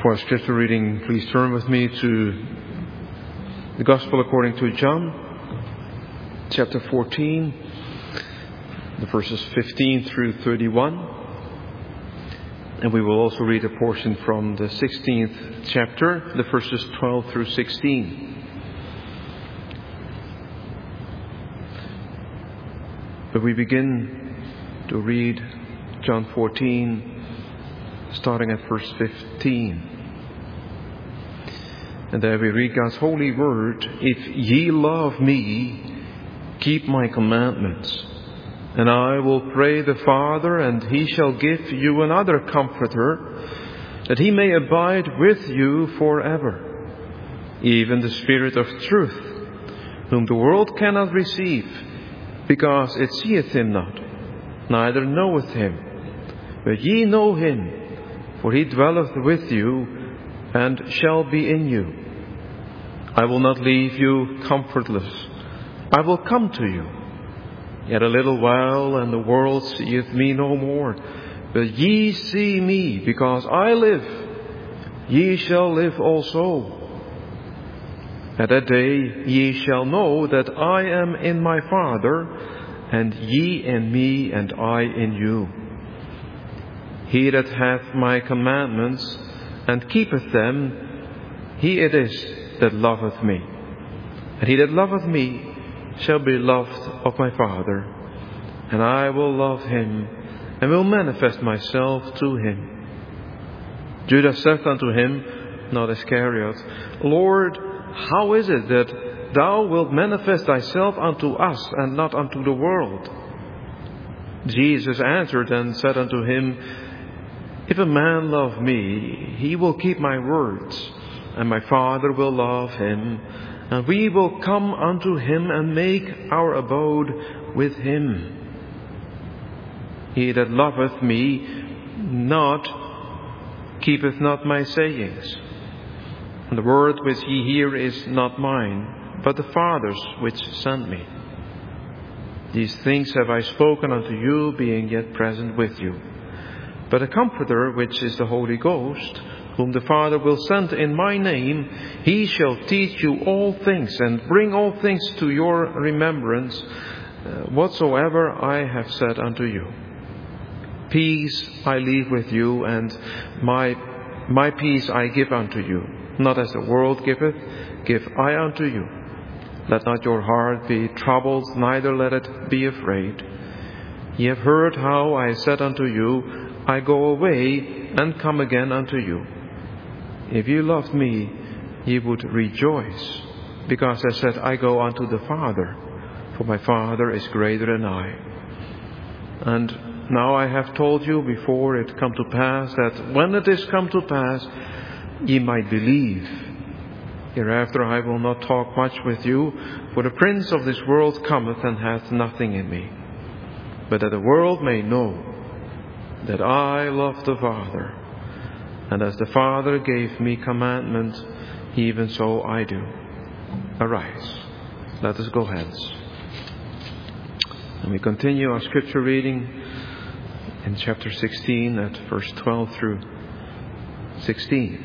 For our scripture reading, please turn with me to the Gospel according to John, chapter 14, the verses 15 through 31. And we will also read a portion from the 16th chapter, the verses 12 through 16. But we begin to read John 14, starting at verse 15. And there we read God's holy word. If ye love me, keep my commandments. And I will pray the Father, and he shall give you another Comforter, that he may abide with you forever. Even the Spirit of truth, whom the world cannot receive, because it seeth him not, neither knoweth him. But ye know him, for he dwelleth with you, and shall be in you. I will not leave you comfortless. I will come to you. Yet a little while, and the world seeth me no more. But ye see me, because I live. Ye shall live also. At that day ye shall know that I am in my Father, and ye in me, and I in you. He that hath my commandments, and keepeth them, he it is that loveth me. And he that loveth me shall be loved of my Father, and I will love him, and will manifest myself to him. Judas saith unto him, not Iscariot, Lord, how is it that thou wilt manifest thyself unto us, and not unto the world? Jesus answered and said unto him, If a man love me, he will keep my words, and my Father will love him, and we will come unto him and make our abode with him. He that loveth me not keepeth not my sayings. And the word which ye hear is not mine, but the Father's which sent me. These things have I spoken unto you, being yet present with you. But a Comforter, which is the Holy Ghost, whom the Father will send in my name, he shall teach you all things, and bring all things to your remembrance, whatsoever I have said unto you. Peace I leave with you, and my peace I give unto you. Not as the world giveth, give I unto you. Let not your heart be troubled, neither let it be afraid. Ye have heard how I said unto you, I go away and come again unto you. If you loved me, ye would rejoice, because I said, I go unto the Father, for my Father is greater than I. And now I have told you before it come to pass, that when it is come to pass, ye might believe. Hereafter I will not talk much with you, for the prince of this world cometh and hath nothing in me. But that the world may know that I love the Father, and as the Father gave me commandment, even so I do. Arise, let us go hence. And we continue our scripture reading in chapter 16 at verse 12 through 16.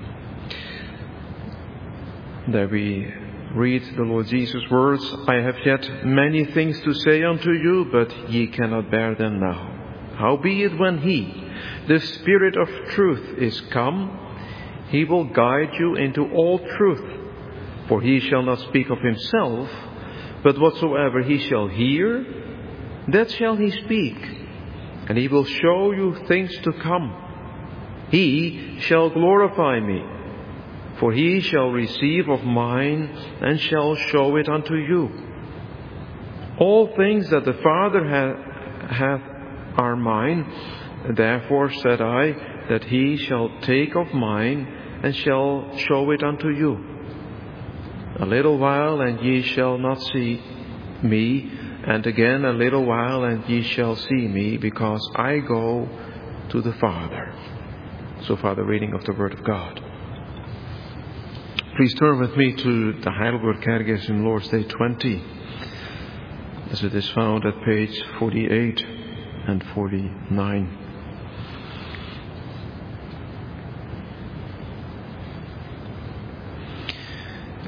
There we read the Lord Jesus' words, I have yet many things to say unto you, but ye cannot bear them now. Howbeit when he, the Spirit of truth, is come, he will guide you into all truth. For he shall not speak of himself, but whatsoever he shall hear, that shall he speak. And he will show you things to come. He shall glorify me, for he shall receive of mine, and shall show it unto you. All things that the Father hath are mine. Therefore said I, that he shall take of mine, and shall show it unto you. A little while, and ye shall not see me, and again a little while, and ye shall see me, because I go to the Father. So far the reading of the Word of God. Please turn with me to the Heidelberg Catechism, Lord's Day 20, as it is found at page 48 and 49.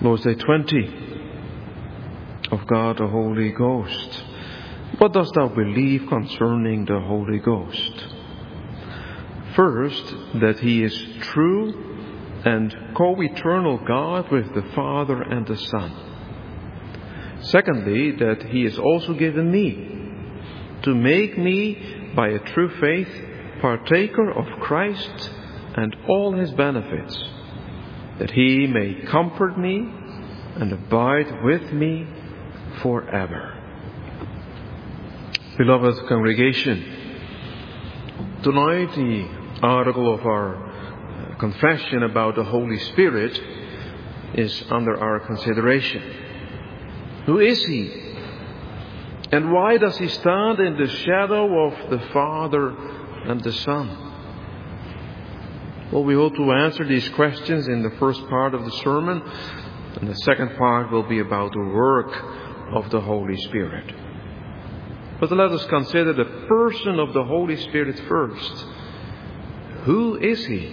Lord's Day 20. Of God the Holy Ghost. What dost thou believe concerning the Holy Ghost? First, that He is true and co-eternal God with the Father and the Son. Secondly, that He is also given me, to make me, by a true faith, partaker of Christ and all His benefits, that He may comfort me and abide with me forever. Beloved congregation, tonight the article of our confession about the Holy Spirit is under our consideration. Who is He? And why does He stand in the shadow of the Father and the Son? Well, we hope to answer these questions in the first part of the sermon, and the second part will be about the work of the Holy Spirit. But let us consider the person of the Holy Spirit first. Who is He?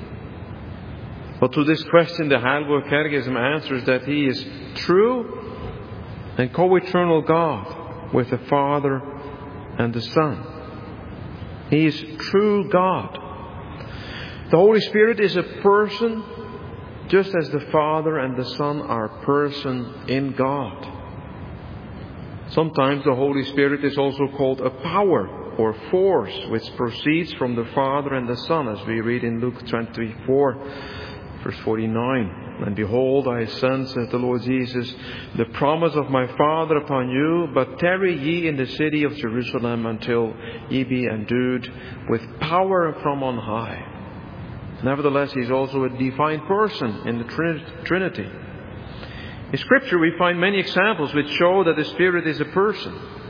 Well, to this question the Heidelberg Catechism answers that He is true and co-eternal God with the Father and the Son. He is true God. The Holy Spirit is a person, just as the Father and the Son are person in God. Sometimes the Holy Spirit is also called a power or force which proceeds from the Father and the Son, as we read in Luke 24, verse 49. And behold, I send, says the Lord Jesus, the promise of my Father upon you, but tarry ye in the city of Jerusalem until ye be endued with power from on high. Nevertheless, He is also a divine person in the Trinity. In Scripture we find many examples which show that the Spirit is a person.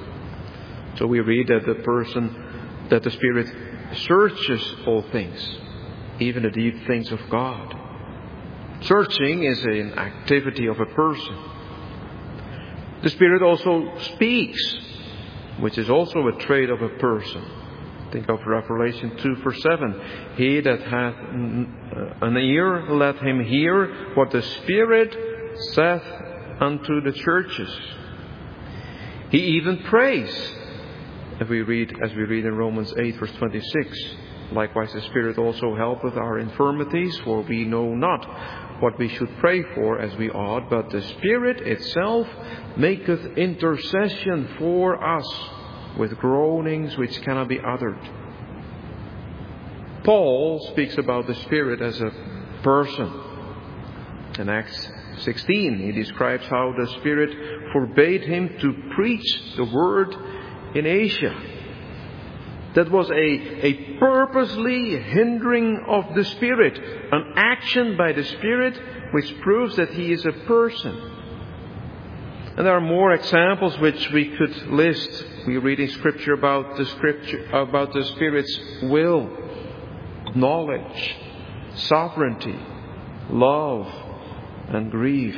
So we read that the Spirit searches all things, even the deep things of God. Searching is an activity of a person. The Spirit also speaks, which is also a trait of a person. Think of Revelation 2 verse 7. He that hath an ear, let him hear what the Spirit saith unto the churches. He even prays, as we read in Romans 8 verse 26. Likewise the Spirit also helpeth our infirmities, for we know not what we should pray for as we ought, but the Spirit itself maketh intercession for us with groanings which cannot be uttered. Paul speaks about the Spirit as a person. In Acts 16, he describes how the Spirit forbade him to preach the word in Asia. That was a purposely hindering of the Spirit, an action by the Spirit which proves that He is a person. And there are more examples which we could list. We read in Scripture about the Spirit's will, knowledge, sovereignty, love, and grief.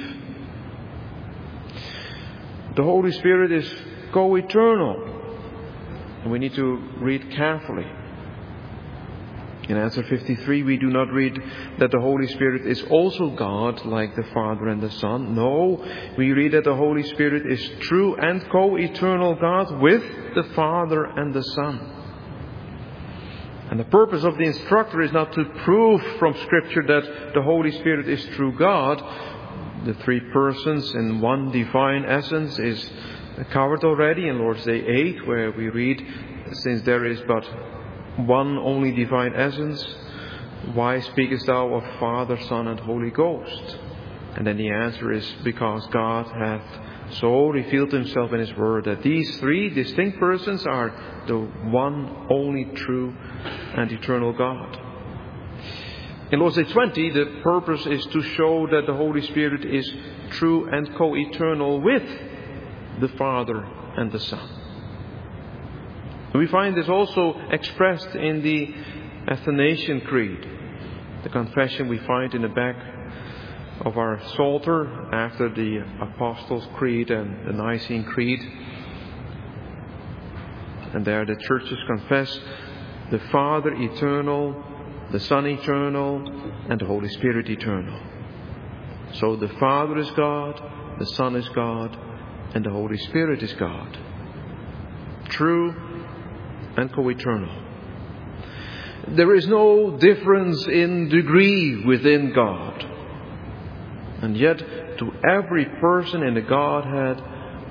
The Holy Spirit is co-eternal, and we need to read carefully. In answer 53, we do not read that the Holy Spirit is also God like the Father and the Son. No, we read that the Holy Spirit is true and co-eternal God with the Father and the Son. And the purpose of the instructor is not to prove from Scripture that the Holy Spirit is true God. The three persons in one divine essence is covered already in Lord's Day 8, where we read, since there is but one only divine essence, why speakest thou of Father, Son, and Holy Ghost? And then the answer is, because God hath so revealed Himself in His Word that these three distinct persons are the one only true and eternal God. In Lord's Day 20, the purpose is to show that the Holy Spirit is true and co-eternal with the Father and the Son. We find this also expressed in the Athanasian Creed, the confession we find in the back of our Psalter after the Apostles' Creed and the Nicene Creed. And there the churches confess the Father eternal, the Son eternal, and the Holy Spirit eternal. So the Father is God, the Son is God, and the Holy Spirit is God. True and co-eternal. There is no difference in degree within God. And yet, to every person in the Godhead,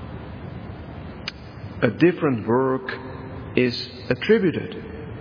a different work is attributed.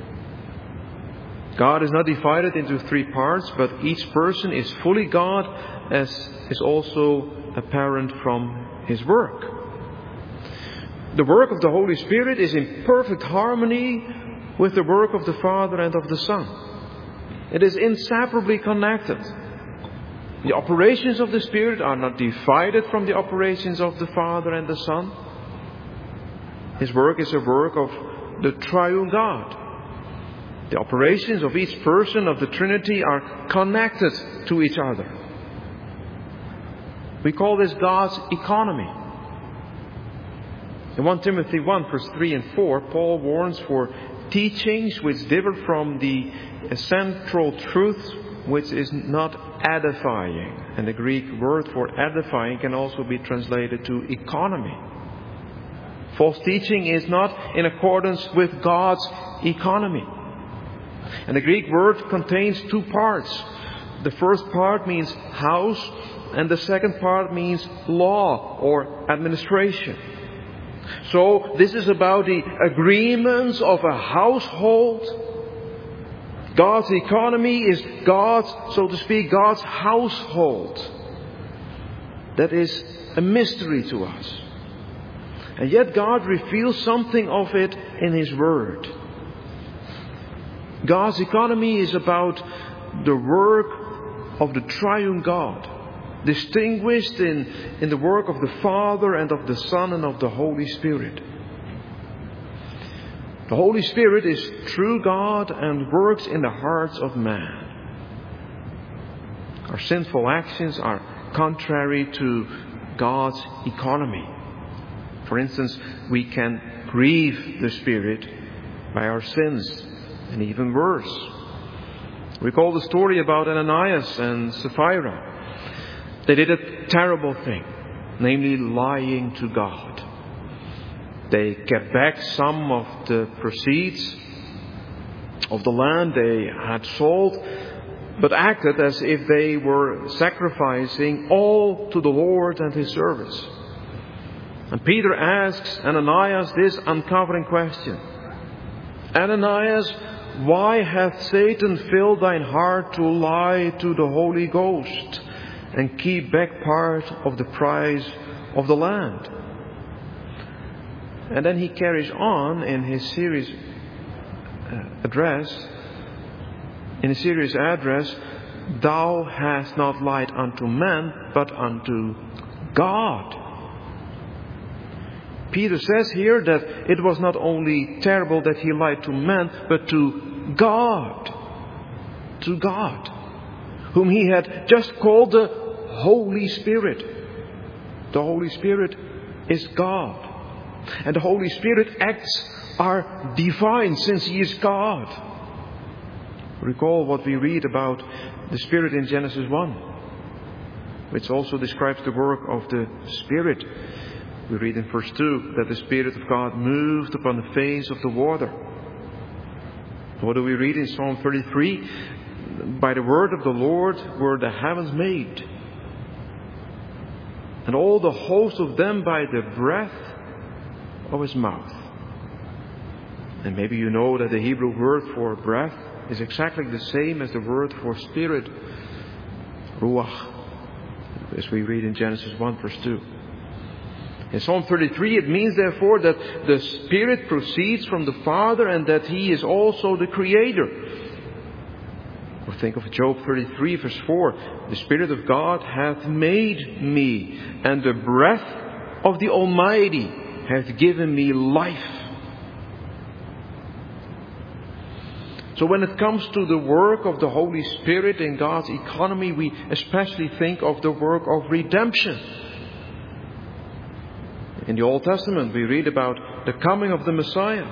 God is not divided into three parts, but each person is fully God, as is also apparent from his work. The work of the Holy Spirit is in perfect harmony with the work of the Father and of the Son. It is inseparably connected. The operations of the Spirit are not divided from the operations of the Father and the Son. His work is a work of the triune God. The operations of each person of the Trinity are connected to each other. We call this God's economy. In 1 Timothy 1, verse 3 and 4, Paul warns for teachings which differ from the central truth, which is not edifying. And the Greek word for edifying can also be translated to economy. False teaching is not in accordance with God's economy. And the Greek word contains two parts. The first part means house, and the second part means law or administration. So this is about the agreements of a household. God's economy is God's, so to speak, God's household. That is a mystery to us. And yet God reveals something of it in His Word. God's economy is about the work of the triune God, distinguished in the work of the Father and of the Son and of the Holy Spirit. The Holy Spirit is true God and works in the hearts of man. Our sinful actions are contrary to God's economy. For instance, we can grieve the Spirit by our sins, and even worse. Recall the story about Ananias and Sapphira. They did a terrible thing, namely lying to God. They kept back some of the proceeds of the land they had sold, but acted as if they were sacrificing all to the Lord and His service. And Peter asks Ananias this uncovering question. Ananias, why hath Satan filled thine heart to lie to the Holy Ghost and keep back part of the price of the land? And then he carries on in his serious address. Thou hast not lied unto men, but unto God. Peter says here that it was not only terrible that he lied to men, but to God. To God, whom he had just called the Holy Spirit. The Holy Spirit is God. And the Holy Spirit acts are divine since He is God. Recall what we read about the Spirit in Genesis 1, which also describes the work of the Spirit. We read in verse 2 that the Spirit of God moved upon the face of the water. What do we read in Psalm 33? By the word of the Lord were the heavens made, and all the host of them by the breath of His mouth. And maybe you know that the Hebrew word for breath is exactly the same as the word for spirit, ruach, as we read in Genesis 1 verse 2. In Psalm 33 it means therefore that the Spirit proceeds from the Father and that He is also the Creator. Or think of Job 33 verse 4. The Spirit of God hath made me, and the breath of the Almighty hath given me life. So when it comes to the work of the Holy Spirit in God's economy, we especially think of the work of redemption. In the Old Testament we read about the coming of the Messiah.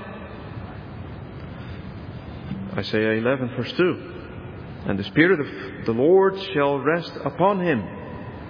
Isaiah 11 verse 2. And the Spirit of the Lord shall rest upon Him,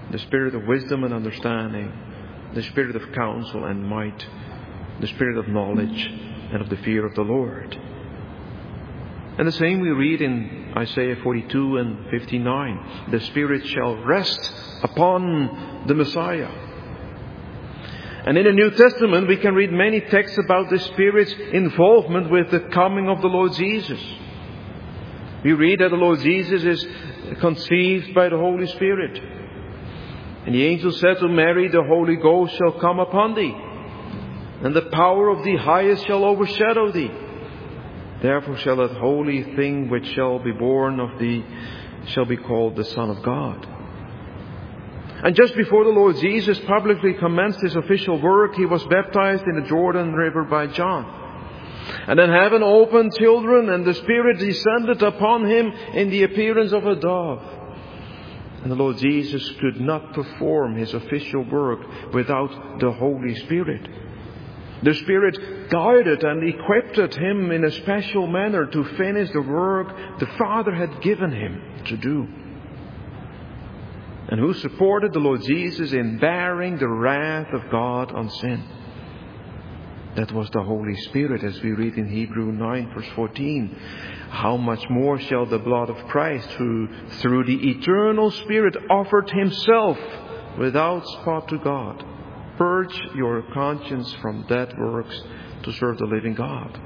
the Spirit of wisdom and understanding, the Spirit of counsel and might, the Spirit of knowledge and of the fear of the Lord. And the same we read in Isaiah 42 and 59. The Spirit shall rest upon the Messiah. And in the New Testament we can read many texts about the Spirit's involvement with the coming of the Lord Jesus. We read that the Lord Jesus is conceived by the Holy Spirit. And the angel said to Mary, the Holy Ghost shall come upon thee, and the power of the highest shall overshadow thee. Therefore shall that holy thing which shall be born of thee shall be called the Son of God. And just before the Lord Jesus publicly commenced His official work, He was baptized in the Jordan River by John. And then heaven opened, children, and the Spirit descended upon Him in the appearance of a dove. And the Lord Jesus could not perform His official work without the Holy Spirit. The Spirit guided and equipped Him in a special manner to finish the work the Father had given Him to do. And who supported the Lord Jesus in bearing the wrath of God on sin? That was the Holy Spirit, as we read in Hebrews 9 verse 14. How much more shall the blood of Christ, who through the eternal Spirit offered Himself without spot to God, purge your conscience from dead works to serve the living God.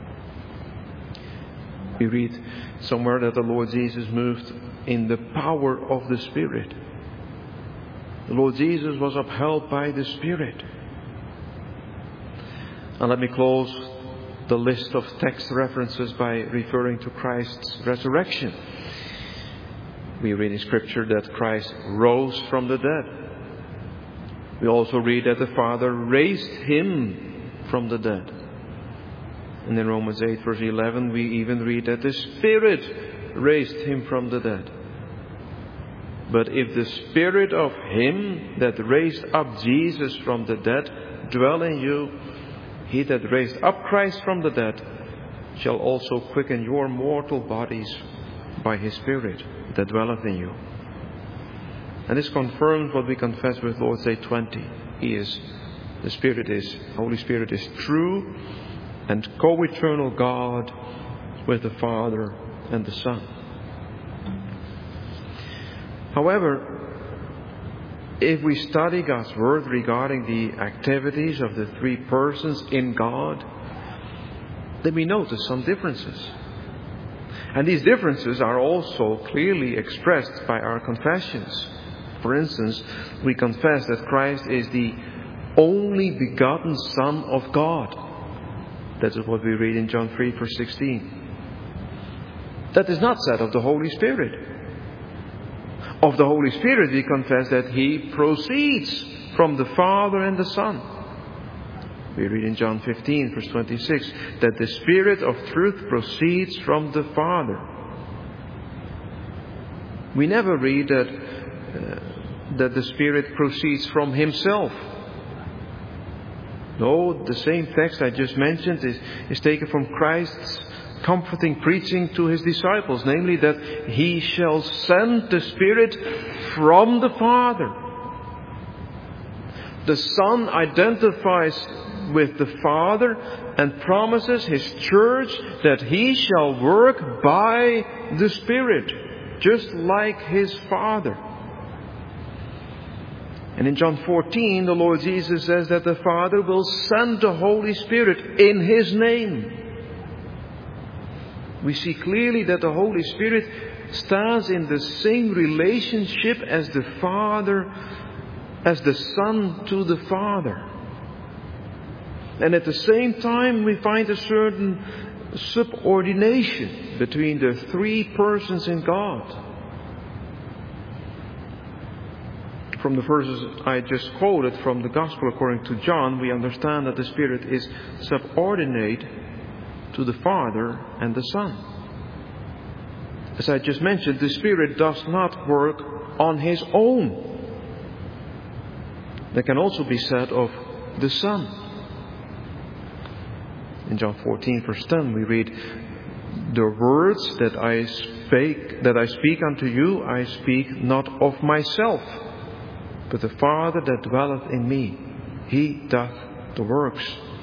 We read somewhere that the Lord Jesus moved in the power of the Spirit. The Lord Jesus was upheld by the Spirit. And let me close the list of text references by referring to Christ's resurrection. We read in Scripture that Christ rose from the dead. We also read that the Father raised Him from the dead. And in Romans 8 verse 11 we even read that the Spirit raised Him from the dead. But if the Spirit of Him that raised up Jesus from the dead dwell in you, He that raised up Christ from the dead shall also quicken your mortal bodies by His Spirit that dwelleth in you. And this confirms what we confess with Lord's Day 20. Holy Spirit is true and co-eternal God with the Father and the Son. However, if we study God's Word regarding the activities of the three persons in God, then we notice some differences. And these differences are also clearly expressed by our confessions. For instance, we confess that Christ is the only begotten Son of God. That is what we read in John 3 verse 16. That is not said of the Holy Spirit. Of the Holy Spirit we confess that He proceeds from the Father and the Son. We read in John 15 verse 26 that the Spirit of truth proceeds from the Father. We never read that the Spirit proceeds from Himself. No, the same text I just mentioned is taken from Christ's comforting preaching to His disciples, namely that He shall send the Spirit from the Father. The Son identifies with the Father and promises His church that He shall work by the Spirit, just like His Father. And in John 14, the Lord Jesus says that the Father will send the Holy Spirit in His name. We see clearly that the Holy Spirit stands in the same relationship as the Father, as the Son to the Father. And at the same time, we find a certain subordination between the three persons in God. From the verses I just quoted from the Gospel according to John, we understand that the Spirit is subordinate to the Father and the Son. As I just mentioned, the Spirit does not work on His own. That can also be said of the Son. In John 14 verse 10 we read, "The words that I speak unto you, I speak not of myself, but the Father that dwelleth in me, he doth the works.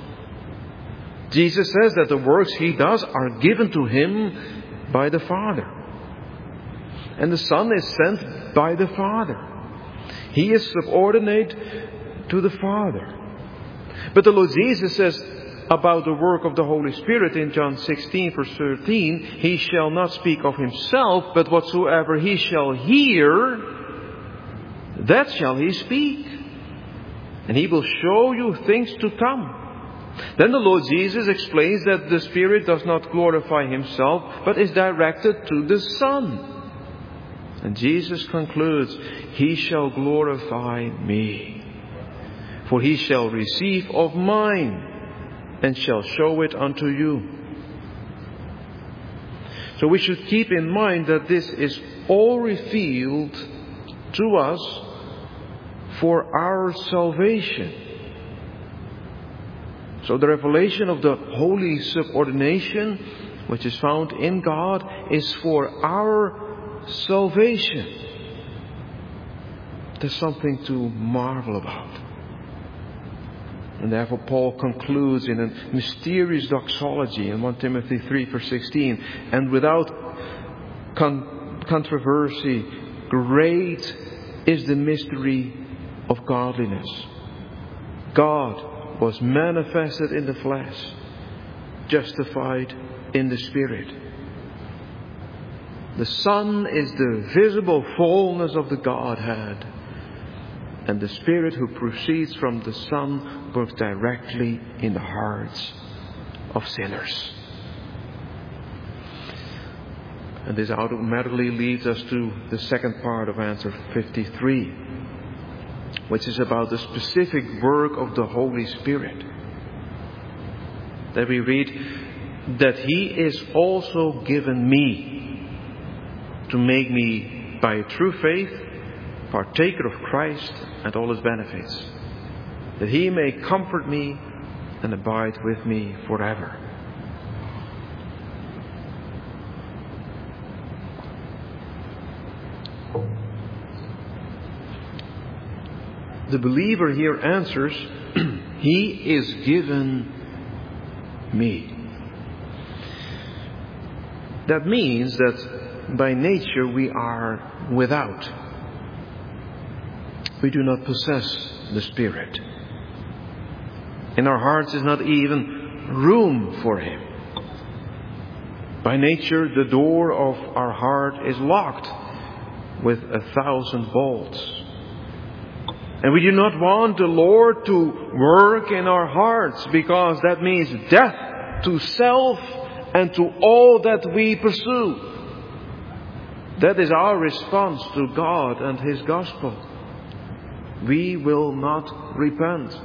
Jesus says that the works he does are given to him by the Father. And the Son is sent by the Father. He is subordinate to the Father. But the Lord Jesus says about the work of the Holy Spirit in John 16 verse 13, he shall not speak of himself, but whatsoever he shall hear, that shall he speak. And he will show you things to come. Then the Lord Jesus explains that the Spirit does not glorify himself, but is directed to the Son. And Jesus concludes, he shall glorify me, for he shall receive of mine, and shall show it unto you. So we should keep in mind that this is all revealed to us for our salvation. So the revelation of the holy subordination, which is found in God, is for our salvation. There's something to marvel about. And therefore Paul concludes in a mysterious doxology in 1 Timothy 3 verse 16. And without controversy, great is the mystery of godliness. God was manifested in the flesh, justified in the Spirit. The Son is the visible fullness of the Godhead, and the Spirit who proceeds from the Son works directly in the hearts of sinners. And this automatically leads us to the second part of answer 53, which is about the specific work of the Holy Spirit. That we read that he is also given me to make me by true faith partaker of Christ and all his benefits, that he may comfort me and abide with me forever. The believer here answers, he is given me. That means that by nature we are without. We do not possess the Spirit. In our hearts is not even room for him. By nature the door of our heart is locked with 1,000 bolts. And we do not want the Lord to work in our hearts, because that means death to self and to all that we pursue. That is our response to God and his gospel. We will not repent.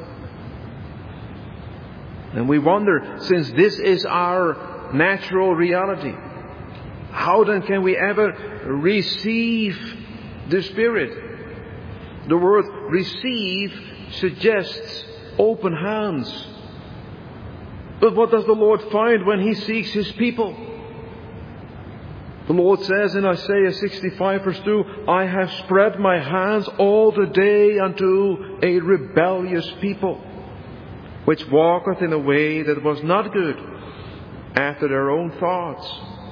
And we wonder, since this is our natural reality, how then can we ever receive the Spirit? The word receive suggests open hands. But what does the Lord find when he seeks his people? The Lord says in Isaiah 65 verse 2, I have spread my hands all the day unto a rebellious people, which walketh in a way that was not good, after their own thoughts.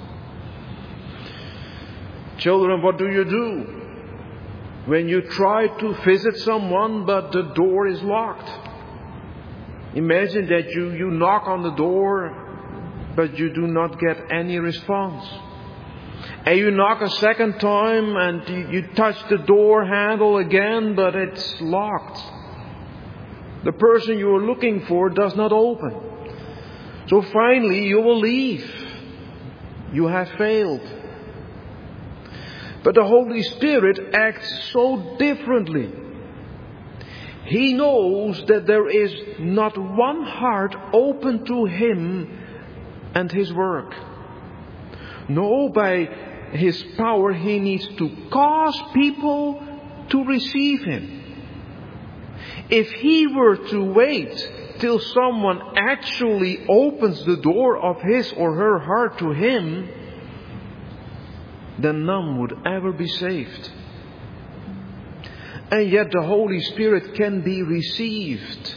Children, what do you do when you try to visit someone but the door is locked? Imagine that you knock on the door but you do not get any response. And you knock a second time and you touch the door handle again, but it's locked. The person you are looking for does not open. So finally you will leave. You have failed. But the Holy Spirit acts so differently. He knows that there is not one heart open to him and his work. No, by his power he needs to cause people to receive him. If he were to wait till someone actually opens the door of his or her heart to him, then none would ever be saved. And yet the Holy Spirit can be received.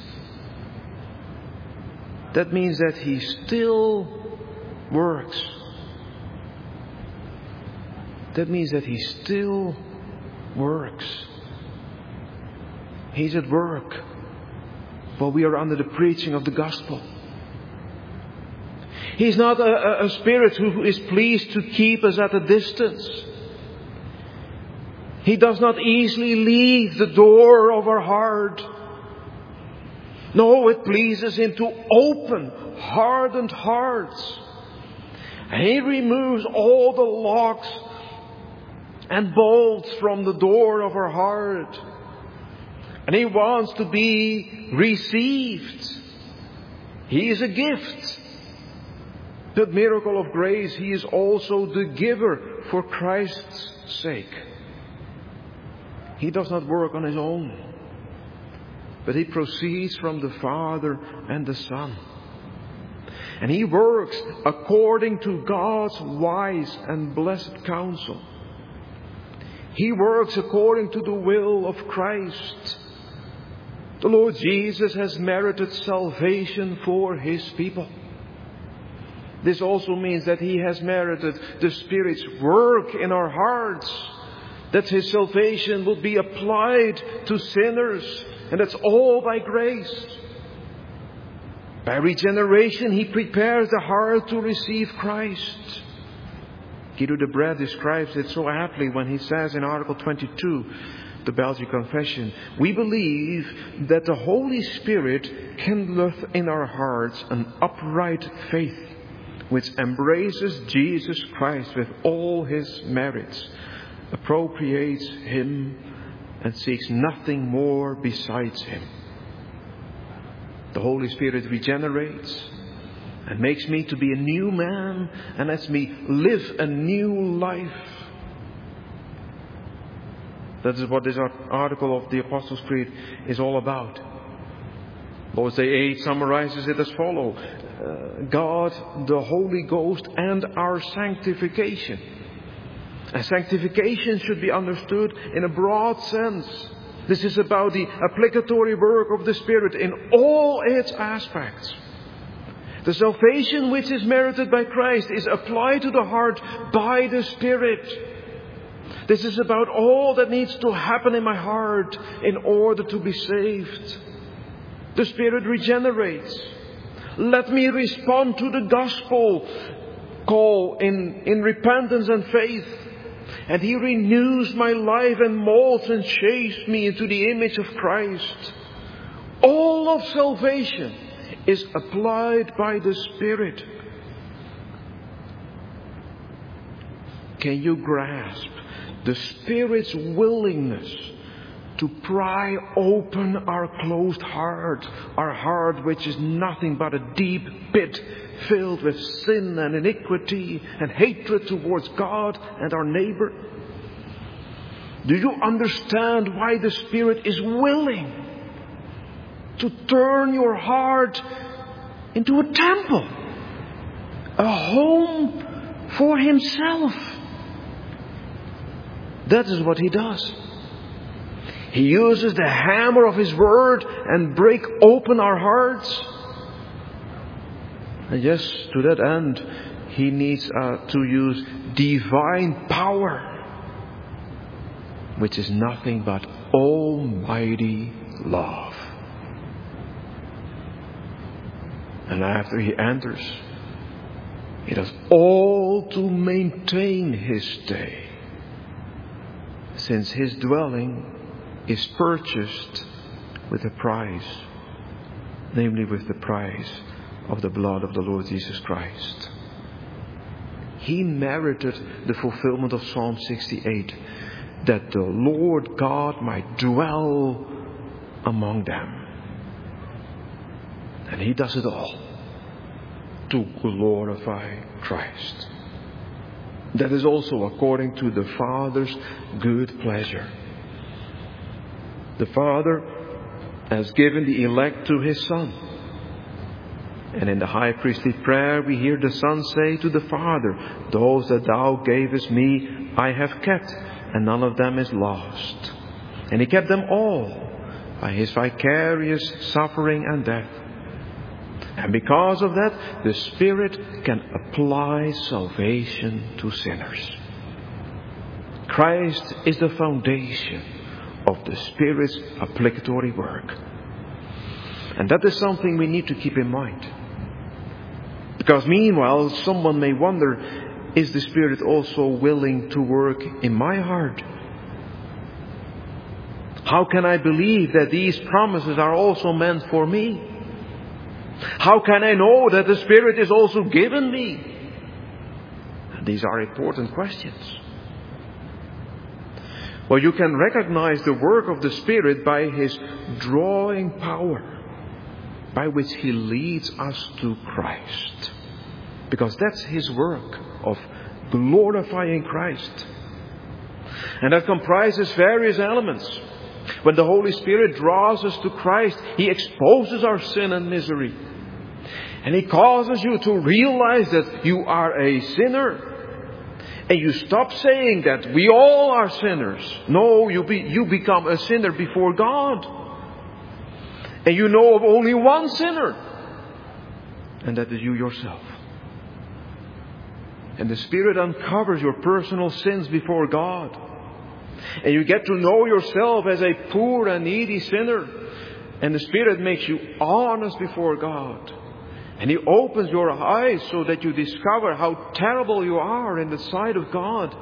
That means that He still works. That means that He still works. He's at work while we are under the preaching of the gospel. He's not a Spirit who is pleased to keep us at a distance. He does not easily leave the door of our heart. No, it pleases Him to open hardened hearts. He removes all the locks and bolts from the door of our heart. And He wants to be received. He is a gift. The miracle of grace, He is also the giver for Christ's sake. He does not work on His own, but He proceeds from the Father and the Son. And He works according to God's wise and blessed counsel. He works according to the will of Christ. The Lord Jesus has merited salvation for His people. This also means that He has merited the Spirit's work in our hearts, that His salvation will be applied to sinners, and that's all by grace. By regeneration, He prepares the heart to receive Christ. Guido de Brès describes it so aptly when he says in Article 22, the Belgian Confession, we believe that the Holy Spirit kindleth in our hearts an upright faith, which embraces Jesus Christ with all His merits, appropriates Him, and seeks nothing more besides Him. The Holy Spirit regenerates and makes me to be a new man and lets me live a new life. That is what this article of the Apostles' Creed is all about. Lord's Day 8 summarizes it as follows. God, the Holy Ghost, and our sanctification. And sanctification should be understood in a broad sense. This is about the applicatory work of the Spirit in all its aspects. The salvation which is merited by Christ is applied to the heart by the Spirit. This is about all that needs to happen in my heart in order to be saved. The Spirit regenerates. Let me respond to the gospel call in repentance and faith. And He renews my life and molds and shapes me into the image of Christ. All of salvation is applied by the Spirit. Can you grasp the Spirit's willingness to pry open our closed heart, our heart which is nothing but a deep pit filled with sin and iniquity and hatred towards God and our neighbor? Do you understand why the Spirit is willing to turn your heart into a temple, a home for Himself? That is what He does. He uses the hammer of His word and break open our hearts. And yes, to that end, He needs to use divine power, which is nothing but almighty love. And after He enters, He does all to maintain His stay, since His dwelling is purchased with a price, namely with the price of the blood of the Lord Jesus Christ. He merited the fulfillment of Psalm 68, that the Lord God might dwell among them. And He does it all to glorify Christ. That is also according to the Father's good pleasure. The Father has given the elect to His Son. And in the high priestly prayer we hear the Son say to the Father, those that Thou gavest me I have kept, and none of them is lost, And He kept them all by His vicarious suffering and death. And because of that, the Spirit can apply salvation to sinners. Christ is the foundation of the Spirit's applicatory work. And that is something we need to keep in mind. Because meanwhile, someone may wonder, is the Spirit also willing to work in my heart? How can I believe that these promises are also meant for me? How can I know that the Spirit is also given me? And these are important questions. Well, you can recognize the work of the Spirit by His drawing power, by which He leads us to Christ. Because that's His work of glorifying Christ. And that comprises various elements. When the Holy Spirit draws us to Christ, He exposes our sin and misery. And He causes you to realize that you are a sinner. And you stop saying that we all are sinners. No, you become a sinner before God. And you know of only one sinner. And that is you yourself. And the Spirit uncovers your personal sins before God. And you get to know yourself as a poor and needy sinner. And the Spirit makes you honest before God. And He opens your eyes so that you discover how terrible you are in the sight of God.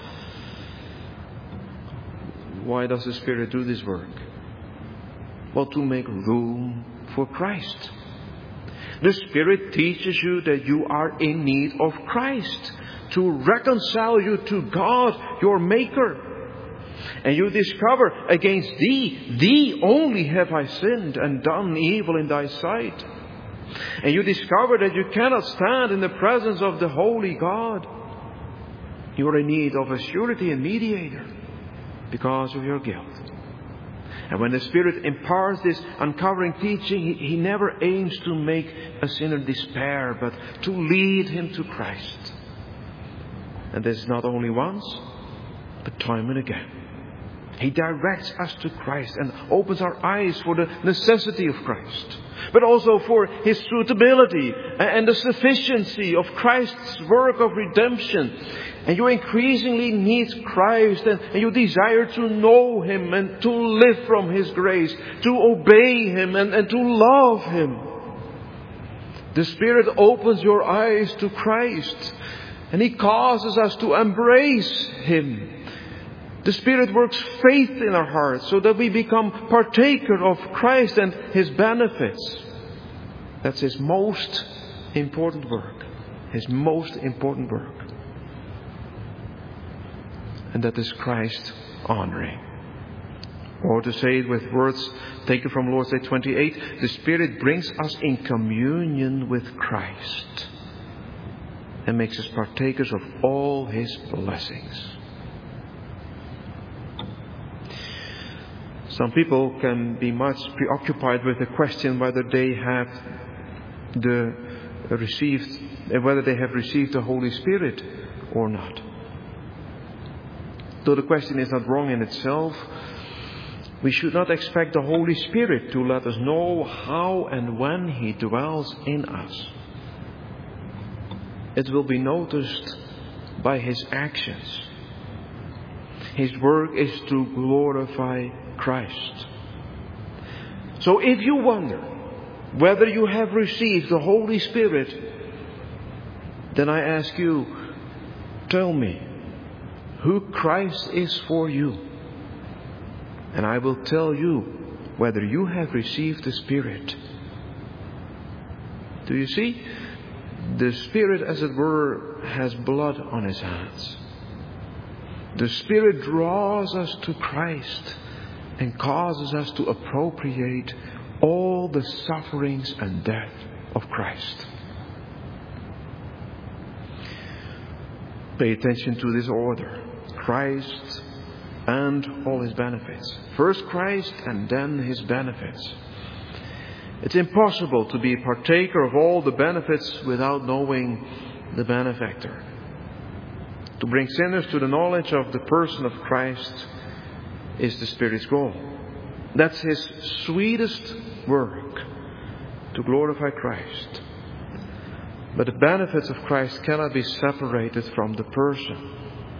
Why does the Spirit do this work? Well, to make room for Christ. The Spirit teaches you that you are in need of Christ, to reconcile you to God, your Maker. And you discover, against thee only have I sinned and done evil in thy sight. And you discover that you cannot stand in the presence of the holy God. You are in need of a surety and mediator because of your guilt. And when the Spirit imparts this uncovering teaching, He never aims to make a sinner despair, but to lead him to Christ. And this is not only once, but time and again. He directs us to Christ and opens our eyes for the necessity of Christ, but also for His suitability and the sufficiency of Christ's work of redemption. And you increasingly need Christ, and you desire to know Him and to live from His grace, to obey Him and to love Him. The Spirit opens your eyes to Christ, and He causes us to embrace Him. The Spirit works faith in our hearts so that we become partaker of Christ and His benefits. That's His most important work. His most important work. And that is Christ honoring. Or to say it with words taken from Lord's Day 28, the Spirit brings us in communion with Christ and makes us partakers of all His blessings. Some people can be much preoccupied with the question whether they have received the Holy Spirit or not. Though the question is not wrong in itself, we should not expect the Holy Spirit to let us know how and when He dwells in us. It will be noticed by His actions. His work is to glorify Christ. So if you wonder whether you have received the Holy Spirit, then I ask you, tell me who Christ is for you. And I will tell you whether you have received the Spirit. Do you see? The Spirit, as it were, has blood on His hands. The Spirit draws us to Christ and causes us to appropriate all the sufferings and death of Christ. Pay attention to this order. Christ and all His benefits. First Christ and then His benefits. It's impossible to be a partaker of all the benefits without knowing the benefactor. To bring sinners to the knowledge of the person of Christ, is the Spirit's goal. That's His sweetest work, to glorify Christ. But the benefits of Christ cannot be separated from the person.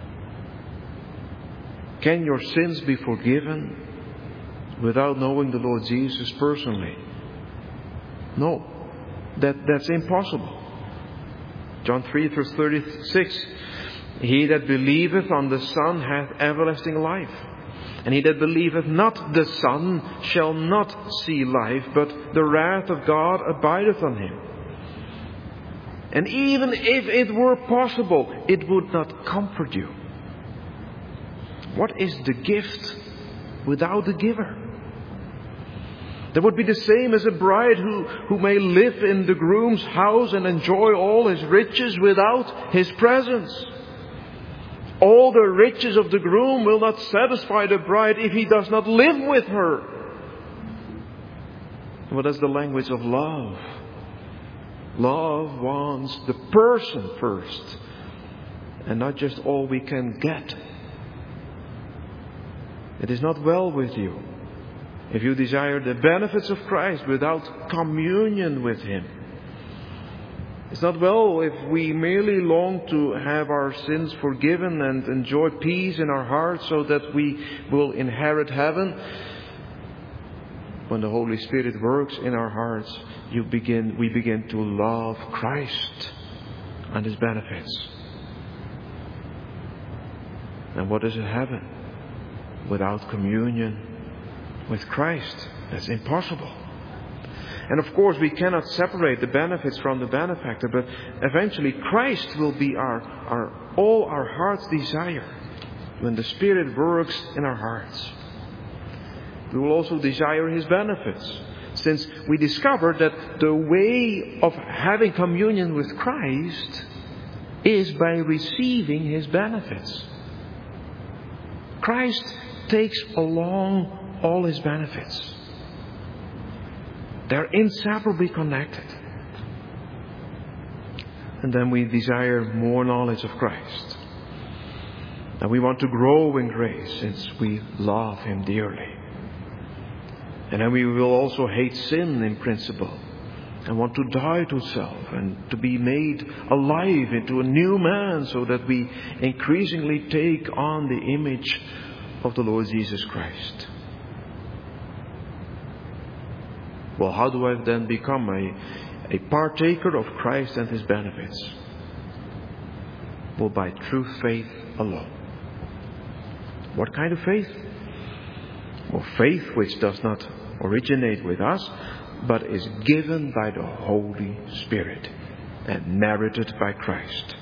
Can your sins be forgiven without knowing the Lord Jesus personally? No, that's impossible. John 3 verse 36. He that believeth on the Son hath everlasting life. And he that believeth not the Son shall not see life, but the wrath of God abideth on him. And even if it were possible, it would not comfort you. What is the gift without the giver? That would be the same as a bride who may live in the groom's house and enjoy all his riches without his presence. All the riches of the groom will not satisfy the bride if he does not live with her. Well, that's the language of love. Love wants the person first, and not just all we can get. It is not well with you if you desire the benefits of Christ without communion with Him. It's not well if we merely long to have our sins forgiven and enjoy peace in our hearts so that we will inherit heaven. When the Holy Spirit works in our hearts, we begin to love Christ and His benefits. And what is heaven without communion with Christ? That's impossible. And of course we cannot separate the benefits from the benefactor, but eventually Christ will be all our heart's desire when the Spirit works in our hearts. We will also desire His benefits, since we discovered that the way of having communion with Christ is by receiving His benefits. Christ takes along all His benefits. They're inseparably connected. And then we desire more knowledge of Christ. And we want to grow in grace since we love Him dearly. And then we will also hate sin in principle and want to die to self and to be made alive into a new man so that we increasingly take on the image of the Lord Jesus Christ. Well, how do I then become a partaker of Christ and His benefits? Well, by true faith alone. What kind of faith? Well, faith which does not originate with us, but is given by the Holy Spirit and merited by Christ.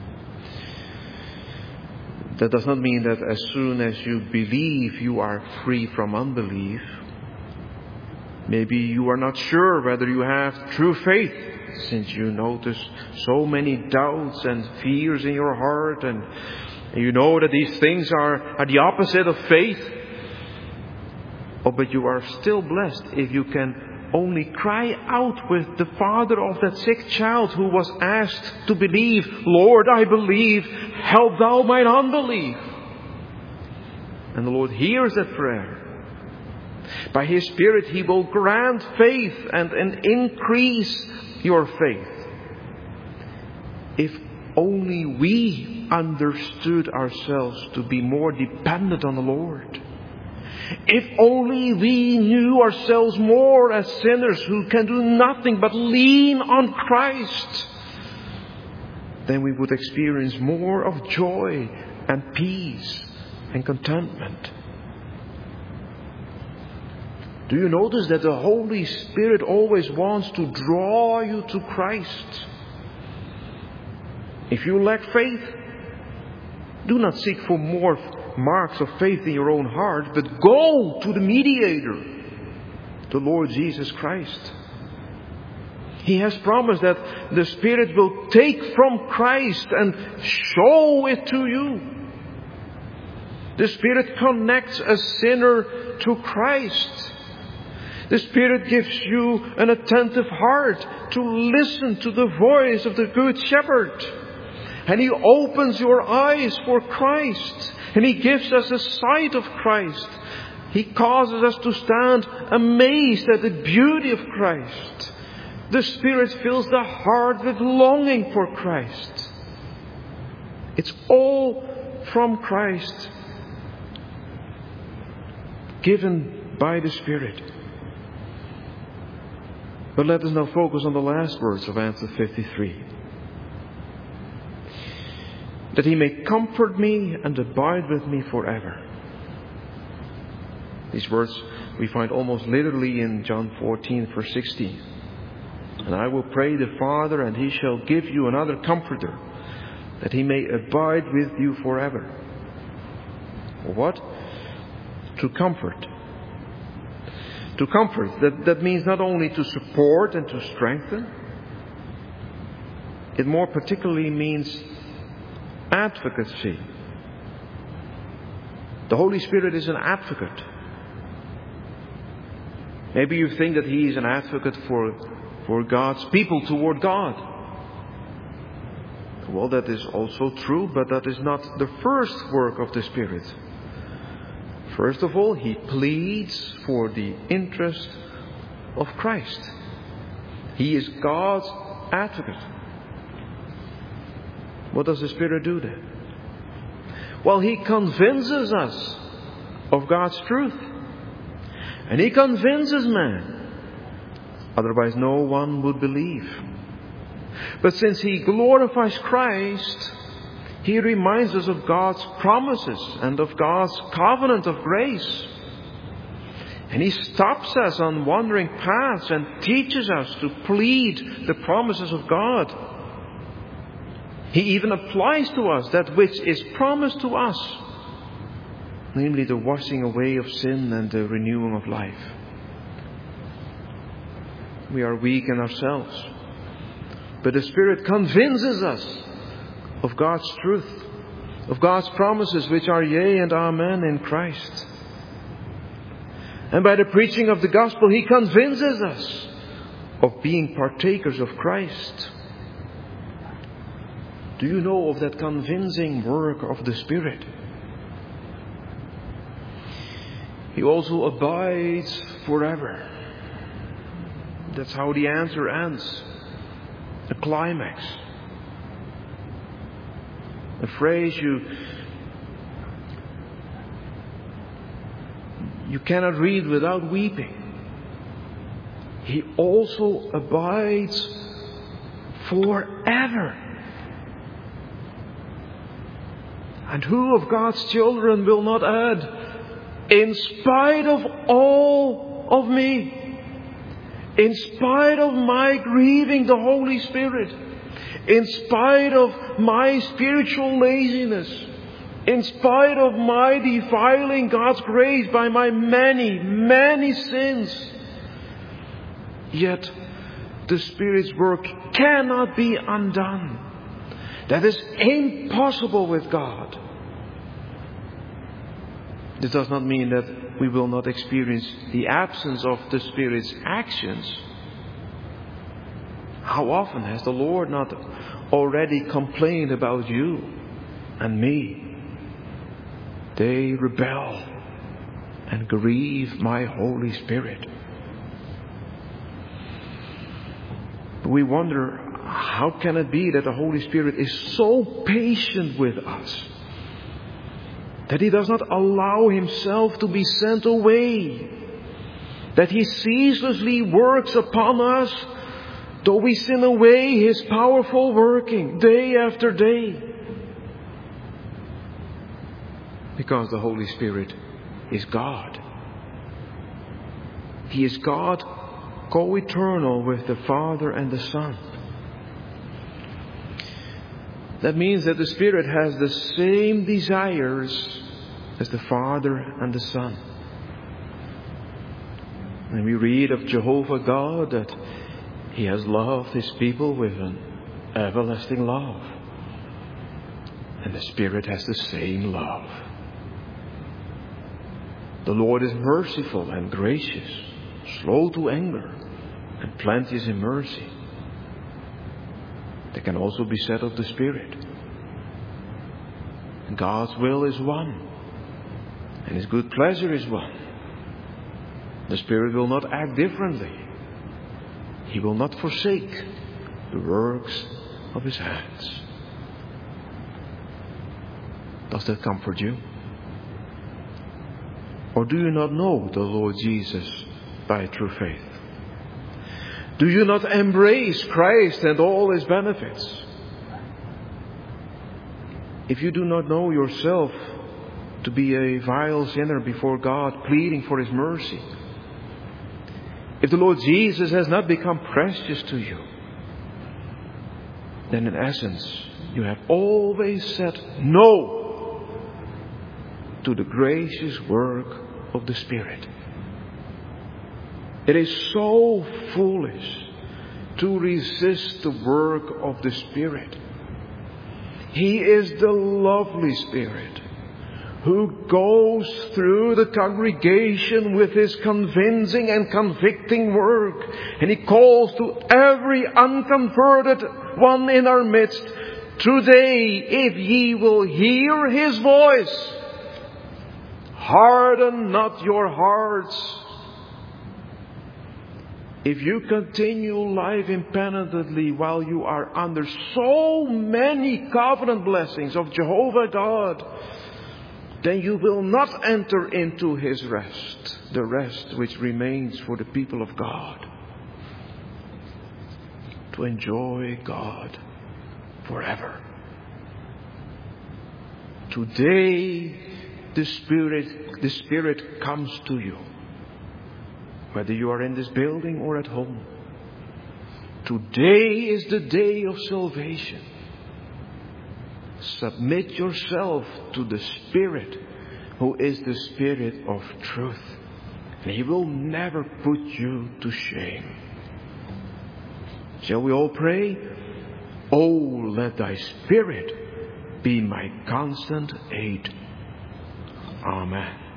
That does not mean that as soon as you believe, you are free from unbelief. Maybe you are not sure whether you have true faith, since you notice so many doubts and fears in your heart, and you know that these things are the opposite of faith. Oh, but you are still blessed if you can only cry out with the father of that sick child who was asked to believe, "Lord, I believe, help thou mine unbelief." And the Lord hears that prayer. By His Spirit He will grant faith and increase your faith. If only we understood ourselves to be more dependent on the Lord. If only we knew ourselves more as sinners who can do nothing but lean on Christ, then we would experience more of joy and peace and contentment. Do you notice that the Holy Spirit always wants to draw you to Christ? If you lack faith, do not seek for more marks of faith in your own heart, but go to the mediator, the Lord Jesus Christ. He has promised that the Spirit will take from Christ and show it to you. The Spirit connects a sinner to Christ. The Spirit gives you an attentive heart to listen to the voice of the Good Shepherd. And He opens your eyes for Christ And He gives us a sight of Christ. He causes us to stand amazed at the beauty of Christ. The Spirit fills the heart with longing for Christ. It's all from Christ, given by the Spirit. But let us now focus on the last words of answer 53. That He may comfort me and abide with me forever. These words we find almost literally in John 14, verse 16. And I will pray the Father, and He shall give you another Comforter, that He may abide with you forever. What? To comfort. To comfort. That means not only to support and to strengthen. It more particularly means advocacy. The Holy Spirit is an advocate. Maybe you think that He is an advocate for God's people toward God. Well, that is also true, but that is not the first work of the Spirit. First of all, He pleads for the interest of Christ. He is God's advocate. What does the Spirit do then? Well, He convinces us of God's truth. And He convinces man. Otherwise no one would believe. But since He glorifies Christ, He reminds us of God's promises and of God's covenant of grace. And He stops us on wandering paths and teaches us to plead the promises of God. He even applies to us that which is promised to us, namely the washing away of sin and the renewing of life. We are weak in ourselves, but the Spirit convinces us of God's truth, of God's promises which are yea and amen in Christ. And by the preaching of the gospel, He convinces us of being partakers of Christ. Do you know of that convincing work of the Spirit? He also abides forever. That's how the answer ends. A climax. A phrase you cannot read without weeping. He also abides forever. And who of God's children will not add, in spite of all of me, in spite of my grieving the Holy Spirit, in spite of my spiritual laziness, in spite of my defiling God's grace by my many, many sins, yet the Spirit's work cannot be undone. That is impossible with God. This does not mean that we will not experience the absence of the Spirit's actions. How often has the Lord not already complained about you and me? They rebel and grieve my Holy Spirit. We wonder, how can it be that the Holy Spirit is so patient with us, that He does not allow Himself to be sent away, that He ceaselessly works upon us, though we sin away His powerful working day after day? Because the Holy Spirit is God. He is God, co-eternal with the Father and the Son. That means that the Spirit has the same desires as the Father and the Son. And we read of Jehovah God that He has loved His people with an everlasting love. And the Spirit has the same love. The Lord is merciful and gracious, slow to anger, and plenteous in mercy. That can also be said of the Spirit. God's will is one, and His good pleasure is one. The Spirit will not act differently. He will not forsake the works of His hands. Does that comfort you? Or do you not know the Lord Jesus by true faith? Do you not embrace Christ and all His benefits? If you do not know yourself to be a vile sinner before God, pleading for His mercy, if the Lord Jesus has not become precious to you, then in essence you have always said no to the gracious work of the Spirit. It is so foolish to resist the work of the Spirit. He is the lovely Spirit who goes through the congregation with His convincing and convicting work. And He calls to every unconverted one in our midst, today, if ye will hear His voice, harden not your hearts. If you continue life impenitently while you are under so many covenant blessings of Jehovah God, then you will not enter into His rest, the rest which remains for the people of God, to enjoy God forever. Today, the Spirit comes to you, whether you are in this building or at home. Today is the day of salvation. Submit yourself to the Spirit, who is the Spirit of truth. And He will never put you to shame. Shall we all pray? Oh, let Thy Spirit be my constant aid. Amen.